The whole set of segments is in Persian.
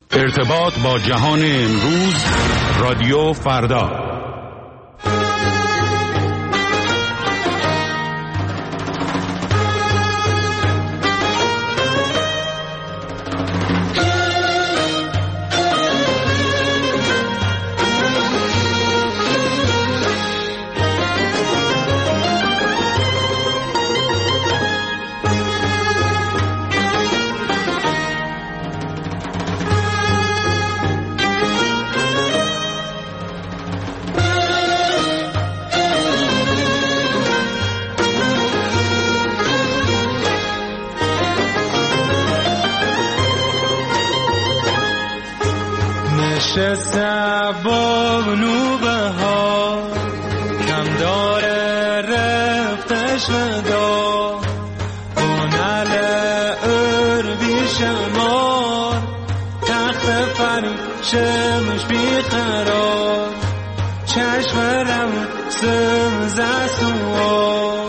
ارتباط با جهان امروز، رادیو فردا. با نوبه ها کم داره رفتش ودا اونال اربی شمار تخت فرشمش بیقرار چشمرم سمزه سوار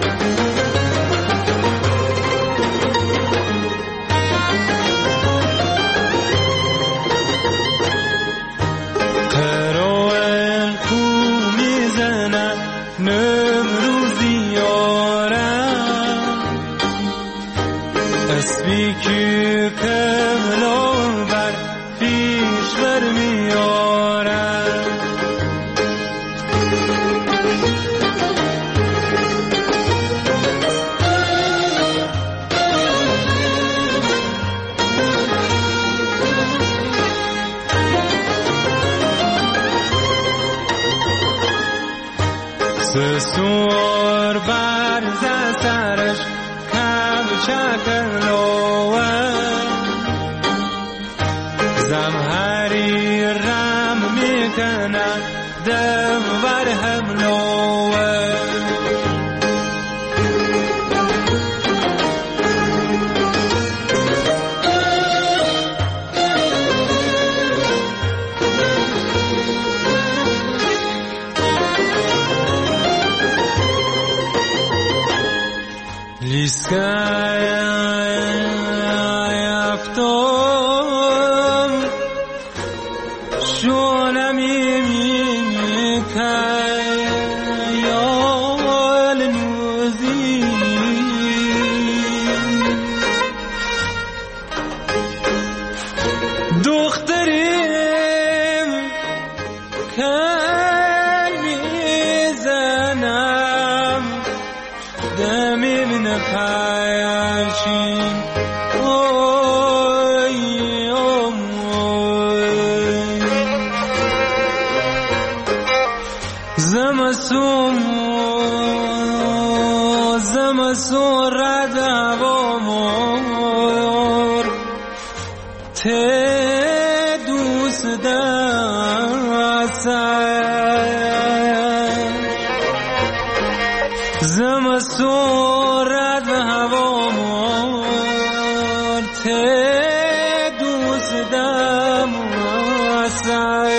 اسبی که کملو بر پیش بر میارم سسور بر زسترش چکلوه زمهری رم میکنه دم بر حملوه زمسون رد هوامور ته دوست دستش زمسون رد هوامور ته دوست دستش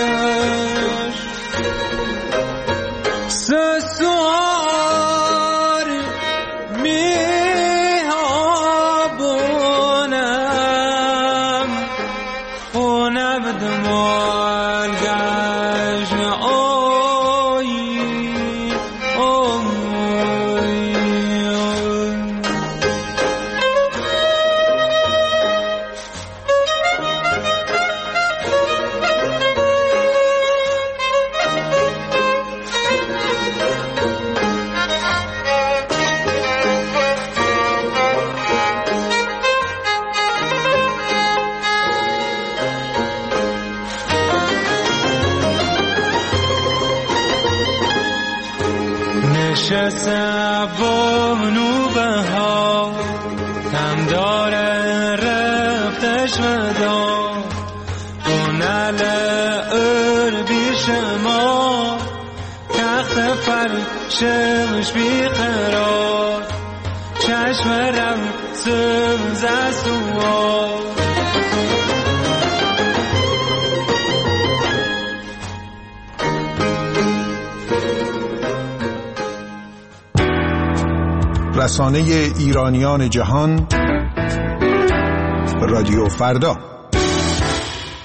با نوبه ها کم داره رفتش ودا اونال اربی شما تخت فرشمش بیقرار چشمرم سمزه سوار رسانه ایرانیان جهان، رادیو فردا.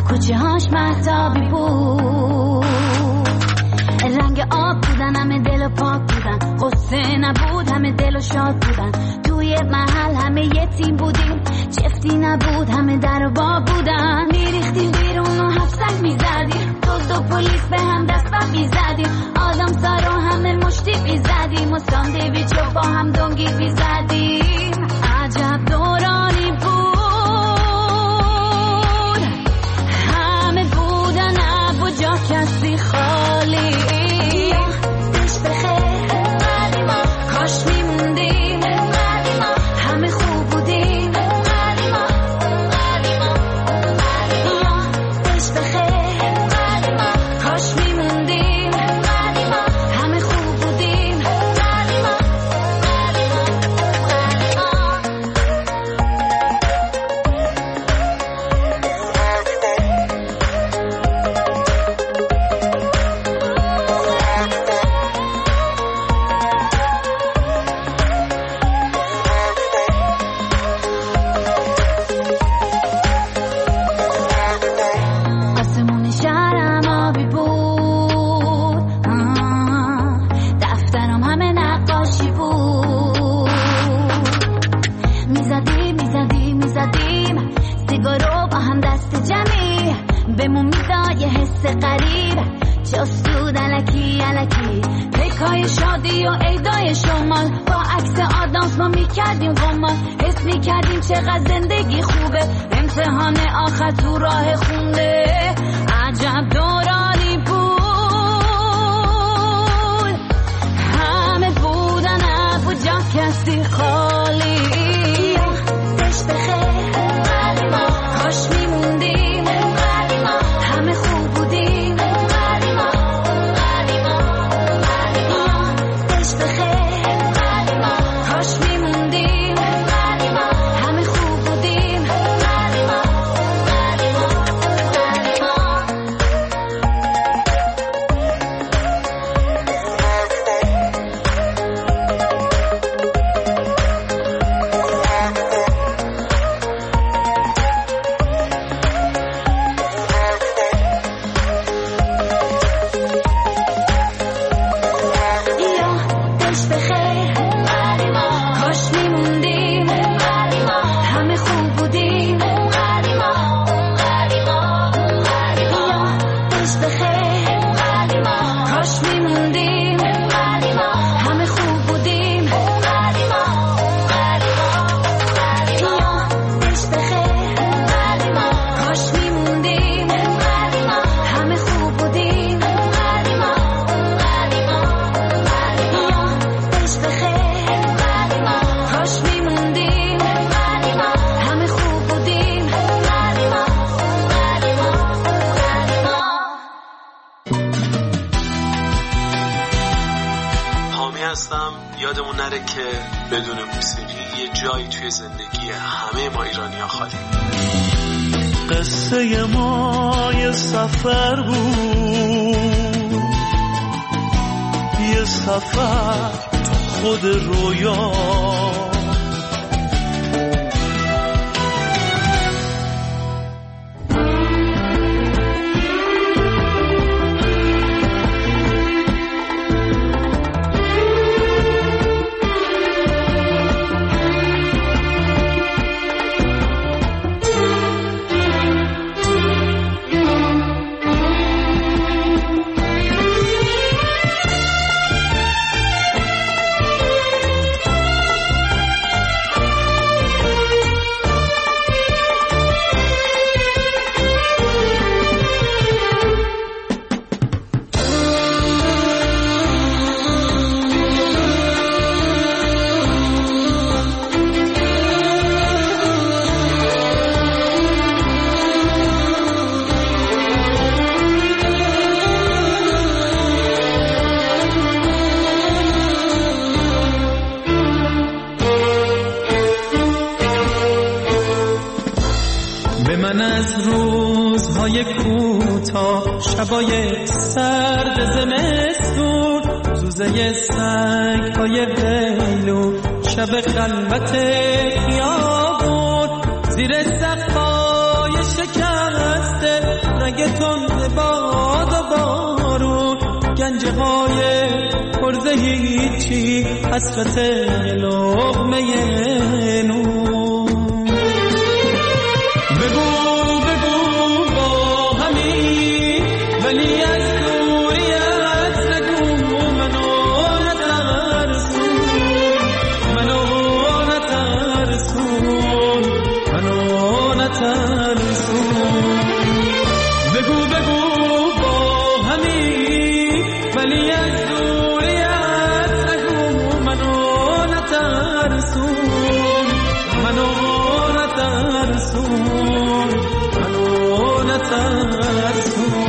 کوچه هاش مهتابی بود، رنگ آب بودن، همه دل و پاک بودن، قصه نبود همه دل و شاد بودن، توی محل همه یتیم بودیم، چفتی نبود همه در و باب بودن، میریختیم بیرون و هفسک میزدیم، دزد و پلیس به هم دست و میزدیم، آدم سارو همه مشتی میزدیم و ساندویچ و با هم دنگی میزدیم. عجب دورانی بود، همه بودن اب و جا کسی خالی. دش بخیر قدیما، کاش میموندیم قدیما، همه خوب بودیم قدیما قدیما قدیما. دش بخیر قدیما، کاش میموندیم قدیما، همه خوب بودیم قدیما قدیما آسمون شهرم آبی بود، دفترم همه نقاشی بود، میزدیم سیگارو با هم دست جمعی، بهمون میداد یه حس غریب، جستود الکی پیکای شادی و عیدای شمال، با عکس آدامس ما میکردیم قمار، حس میکردیم چقدر زندگی خوبه، امتحان آخر تو راه خونده. عجب دورانی بود، همه بودن اب و جا کسی خالی. دش بخیر قدیما، کاش میموندیم قدیما، همه خوب بودیم قدیما قدیما قدیما. دش بخیر قدیما، کاش میموندیم قدیما، همه خوب بودیم قدیما قدیما قدیما. دش بخیر قدیما، کاش میموندیم قدیما، همه خوب بودیم قدیما قدیما قدیما. دش بخیر قدیما، کاش میموندیم قدیما، همه خوب بودیم قدیما قدیما قدیما. دش بخیر قدیما، کاش میموندیم قدیما، همه خوب بودیم قدیما قدیما قدیما. دش بخیر قدیما، کاش میموندیم قدیما، همه خوب بودیم قدیما قدیما قدیما. حامی هستم. یادمون نره که بدون موسیقی یه جایی توی زندگی همه ما ایرانی‌ها خالی. قصه ما یه سفر بود، یه سفر خود رویا، من از روزهای کوتاه، شبای سرد زمستون، زوزه سنگ‌های ویلون، شب خلوت خیابون، زیر سقف‌های شکسته برگ تند باد و بارون، گنجه های پرز هیچی، حسرت لقمه نون. بگو بگو با همین ولی از دوریت نگو، منو نترسون، منو نترسون، منو نترسون. بگو بگو با همین ولی از دوریت نگو، منو نترسون، منو نترسون، منو نترسون.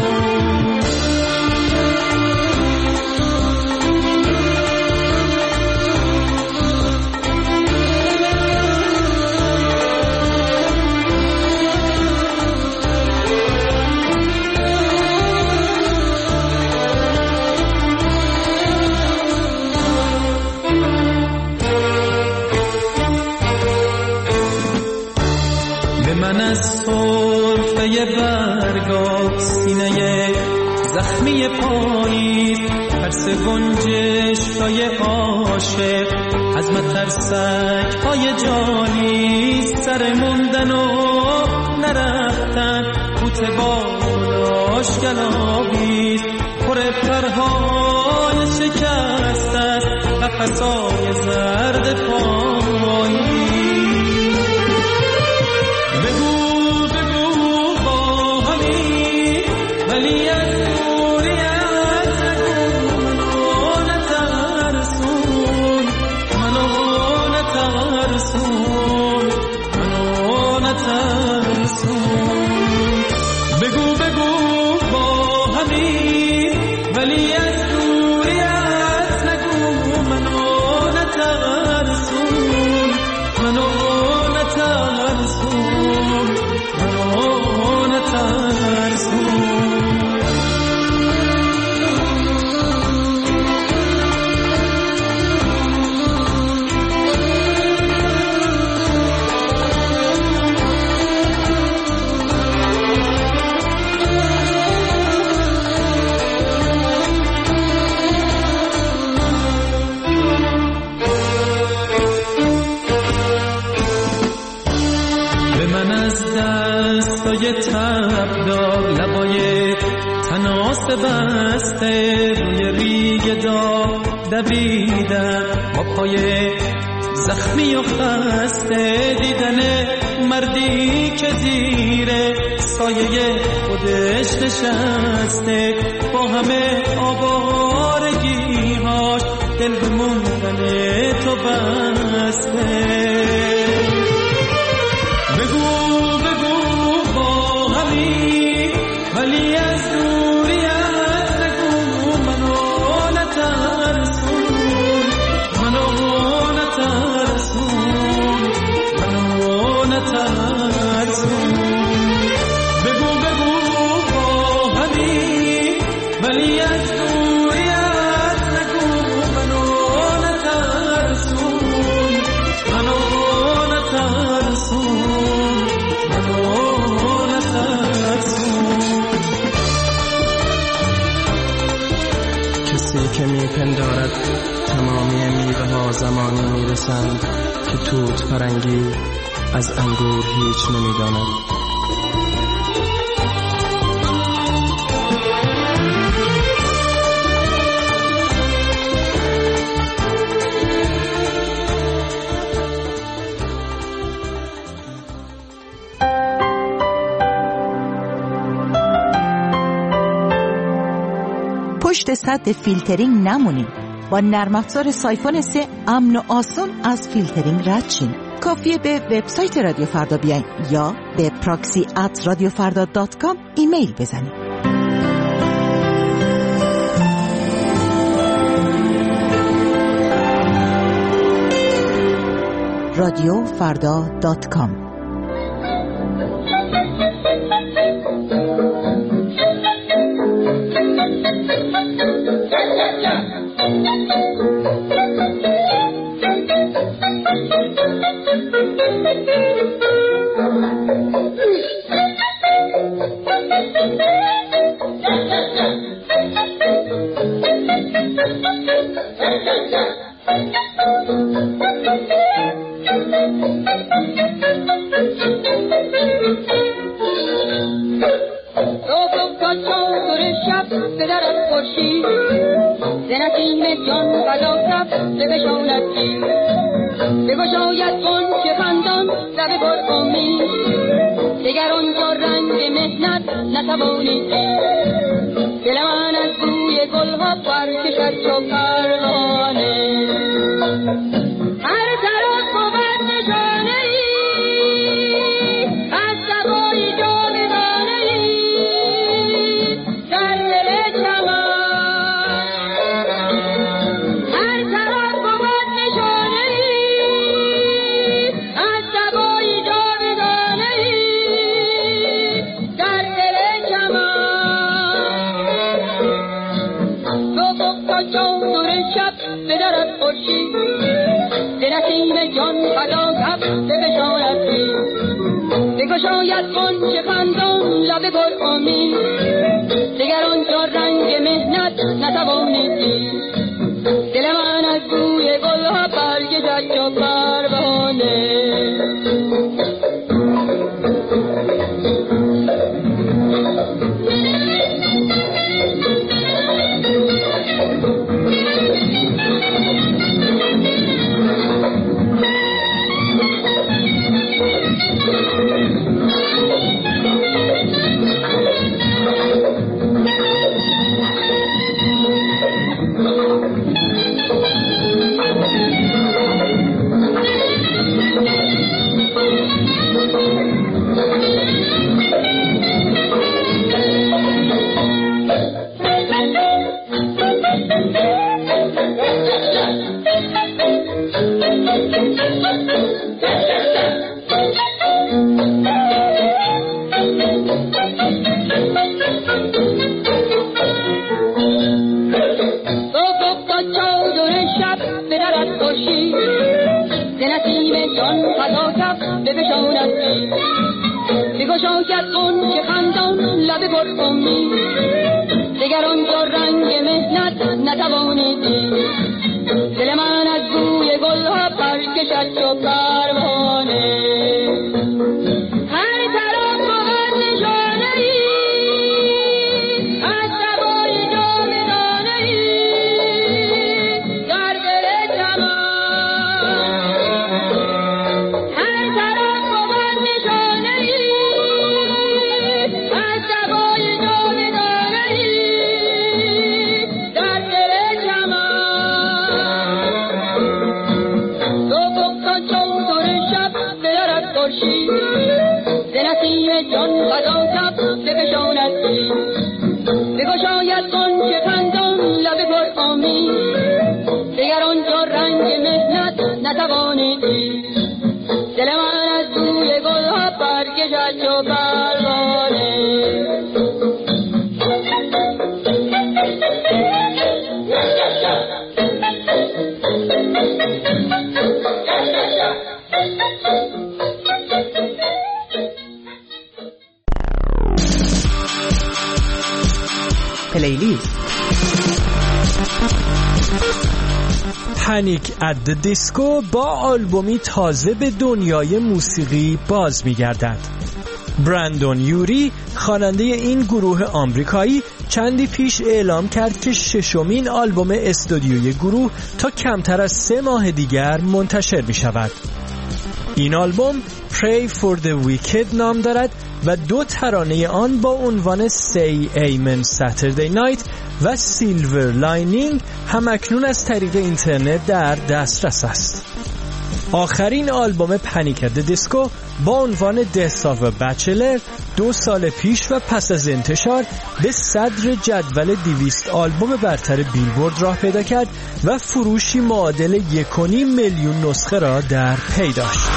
من از سرفه برگا سینه زخمی پاییز، ترس گنجشکای عاشق از مترسک های جانی، سر موندن و نرفتن بوت بالاش گلابیز، پر پرهای شکست است قفسای زرد پایی. ولی از دوریت نگو، منو نترسون، منو نترسون، منو نترسون. بگو بگو با همین ولی از دوریت نگو، منو نترسون، منو نترسون، منو نترسون. دستای تبدار لبای تناس بسته، روی ریگ داغ دویدن با پای زخمی و خسته، دیدن مردی که زیر سایه خودش نشسته، با همه آوارگی‌هاش دل به موندن تو بسته. ولی از دوریت نگو، منو نترسون، منو نترسون، منو نترسون. بگو بگو با همین ولی از دوریت نگو، منو نترسون، منو نترسون، منو نترسون. کسی که میپندارد تمامی میوه ها زمانی میرسند که توت فرنگی از انگور هیچ نمیداند. پشت سد فیلترینگ نمونید. با نرم افزار سایفون 3 امن و آسان از فیلترینگ رد شین. کافیه به وبسایت رادیو فردا بیاین یا به proxy@radiofarda.com ایمیل بزنید. radiofarda.com. خورشید ز نسیم جان فدا کف بفشاند تیر بگشاید غنچه خندان لب پر امید دگر آنجا رنگ مهنت نتوانید دید دل من از بوی گلها برکشد چو پروانه هر طرف بود نشانه ای از صبای جاودانه ای در دل چمن هر طرف بود نشانه ای از صبای جاودانه ای در دل چمن تو تا چادر شب بدرد خورشید ز نسیم جان فدا کف بفشاند تیر بگشاید غنچه خندان لب پر امید دگر آنجا رنگ مهنت نتوانید دید دل من از بوی گلها برکشد چو پروانه بگشاید غنچه خندان لب پر امید دگر آنجا رنگ مهنت نتوانید دید دل من از بوی گلها برکشد چو پروانه هر طرف بود نشانه ای از صبای جاودانه ای در دل چمن هر طرف بود نشانه ای از صبای جاودانه ای در دل چمن تو بکن چادر شب بدرد خورشید ز نسیم جان فدا کف بفشاند تیر بگشاید غنچه خندان لب پر امید دگر آنجا رنگ مهنت نتوانید دید دل من از بوی گلها برکشد چو پروانه پلیلیست پنیک ات د دیسکو با آلبومی تازه به دنیای موسیقی باز می‌گردد. برندون یوری خواننده این گروه آمریکایی چندی پیش اعلام کرد که ششمین آلبوم استودیوی گروه تا کمتر از 3 ماه دیگر منتشر می‌شود. این آلبوم Pray for the Wicked نام دارد و 2 ترانه آن با عنوان Say Amen Saturday Night و Silver Lining همکنون از طریق اینترنت در دسترس است. آخرین آلبوم پنیک ات د دیسکو با عنوان Death of a Bachelor 2 سال پیش و پس از انتشار به صدر جدول 200 آلبوم برتر بیلبورد راه پیدا کرد و فروشی معادل 1.5 میلیون نسخه را در پی داشت.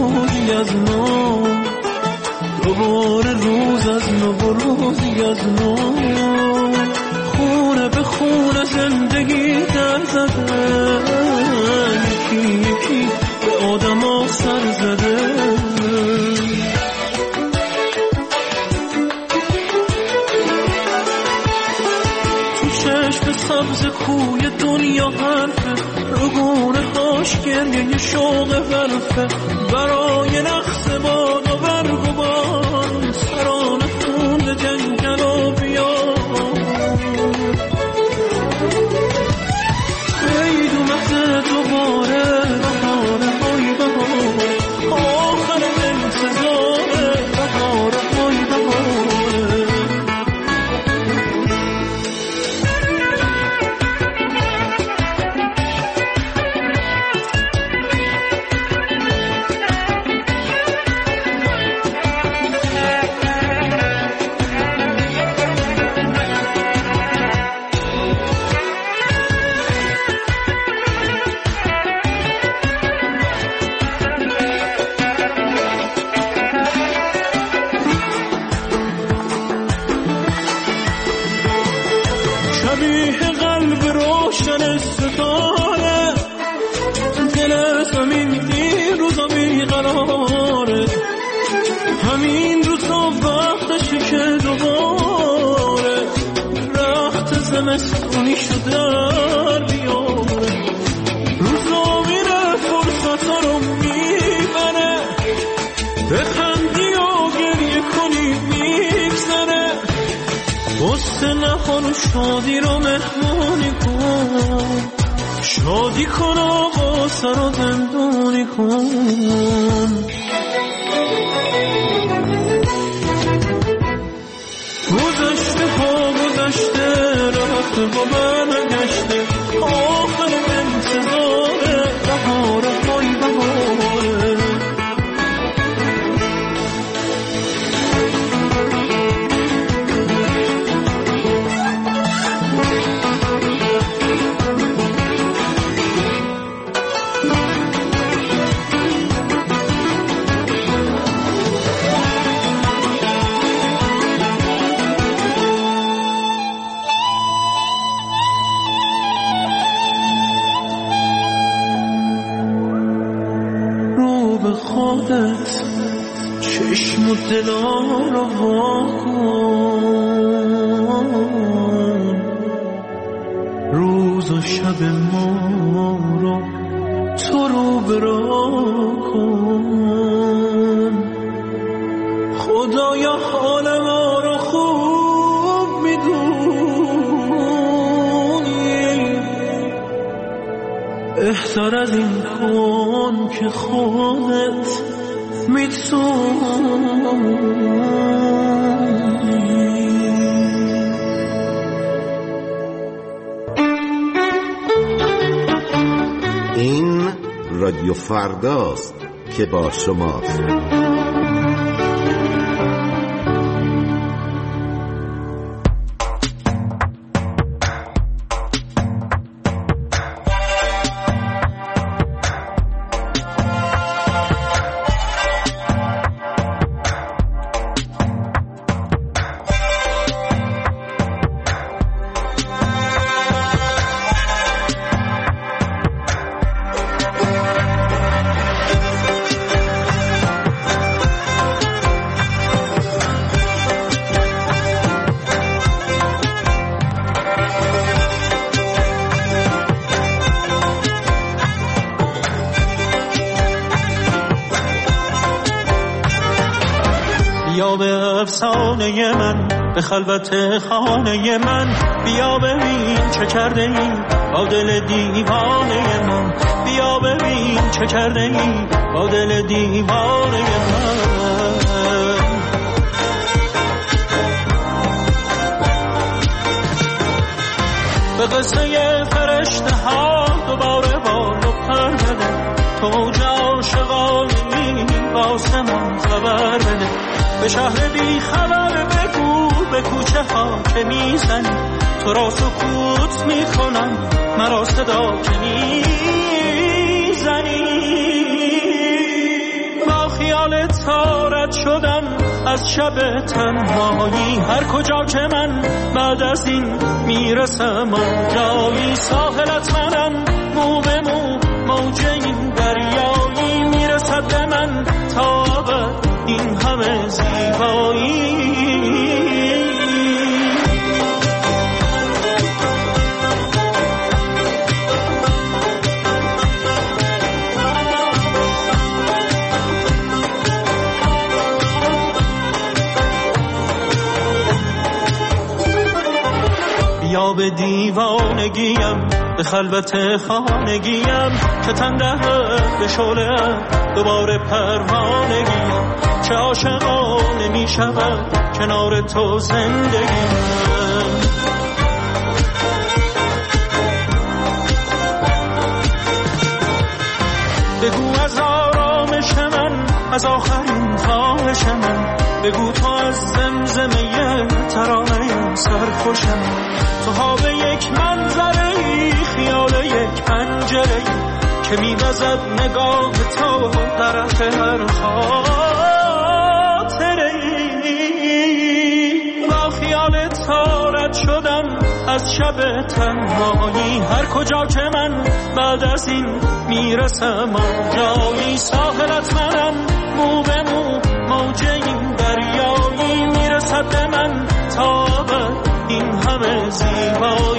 روزی از نو، دوباره روز از نو و روزی از نو، خونه به خونه زندگی در زده، یکی یکی به آدم ها سر زده. تو چشم سبز کوی دنیا حرفه، رگونه هاش گریه شوق ورفه، برای نقص باد و برگ و بان، سران خون جنگل و بیان. ای دو مهد دوباره بهاره های بهاره، آخر انتظاره بهاره های بهاره. همین روزا وقتشه که دوباره رخت زمستونی شده در بیاره. روزا میره فرصتا رو میبره، بخندی و گریه کنی میگذره. غصه نخور و شادی رو مهمونی کن، شادی کن و غصه رو زندونی کن. گذشته ها گذشته رفته با من نگشته، آخر انتظاره بهاره های بهاره. خودت چشم و دلا رو واکن، روز و شب ما رو تو رو برا کن. خدایا حال ما رو خوب میدونی، بهتر از این کن که خودت میتونی. این رادیو فرداست که با شماست. بیا به افسانه من، به خلوت خانه من، بیا ببین چه کرده ای با دل دیوانه من، بیا ببین چه کرده ای با دل دیوانه من. به قصه فرشته ها دوباره بال و پر بده، تو عاشقانی واسه من خبر بده. به شهر بی خبر بگو به کوچه ها که میزنی، تو را سکوت میکنم مرا صدا که میزنی. خیال تارت شدم از شب تنهایی. هر کجا که من بعد از این میرسم جایی، ساحلت منم مو به مو موج این دریایی. میرسد به من تا ابد این همه زیبایی. یا به دیوانگیم به خلوت خانگیم که تنده به شعله دوباره پروانگیم. چه عاشقانه می شود کنار تو زندگیم. بگو از آرامش من، از آخرین خواهش من، بگو تو از زمزمه ترانه سرخوشم. تو ها به یک منظره، خیال یک پنجره که می‌وزد نگاه تو طرف هر خاطره. با خیال تارت شدم از شب تنهایی. هر کجا که من بعد از این میرسم جایی، ساحلت منم مو به مو موج این دریایی. میرسد به من تا ابد این همه زیبایی.